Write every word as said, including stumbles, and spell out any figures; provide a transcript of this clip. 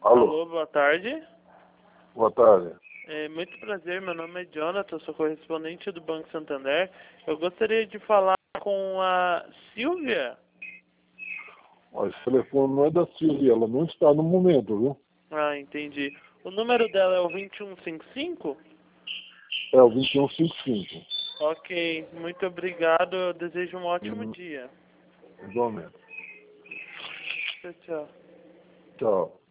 Alô? Alô, boa tarde. Boa tarde. É, muito prazer, meu nome é Jonathan, sou correspondente do Banco Santander. Eu gostaria de falar com a Silvia. Ó, esse telefone não é da Silvia, ela não está no momento, viu? Ah, entendi. O número dela é o vinte e um cinquenta e cinco? É o vinte e um cinquenta e cinco. Ok, muito obrigado, eu desejo um ótimo Hum, dia. Igualmente. Tchau, tchau. Tchau.